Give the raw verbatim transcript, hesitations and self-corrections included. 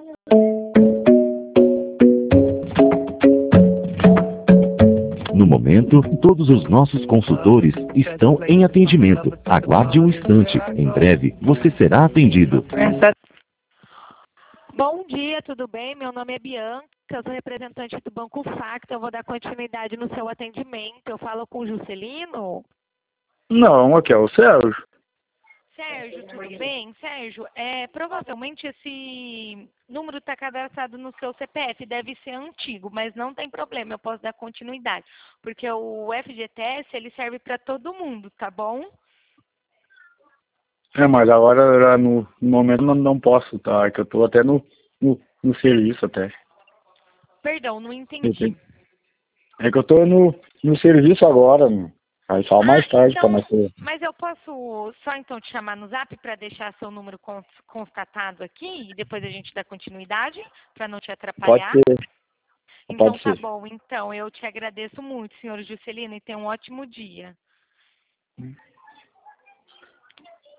No momento, todos os nossos consultores estão em atendimento. Aguarde um instante. Em breve, você será atendido. Bom dia, tudo bem? Meu nome é Bianca, eu sou representante do Banco Facto. Eu vou dar continuidade no seu atendimento. Eu falo com o Juscelino. Não, aqui é o Sérgio. Sérgio, tudo bem? Sérgio, é, provavelmente esse número está cadastrado no seu C P F, deve ser antigo, mas não tem problema, eu posso dar continuidade, porque o F G T S ele serve para todo mundo, tá bom? É, mas agora já no, no momento não, não posso, tá? É que eu tô até no, no, no serviço até. Perdão, não entendi. É que eu tô no, no serviço agora, né? Aí só mais ah, tarde então, para nós ter. mas eu posso só então te chamar no zap para deixar seu número cons- constatado aqui e depois a gente dá continuidade para não te Pode atrapalhar? ser, Então pode tá ser. bom, então eu te agradeço muito, senhor Juscelino, e tenha um ótimo dia.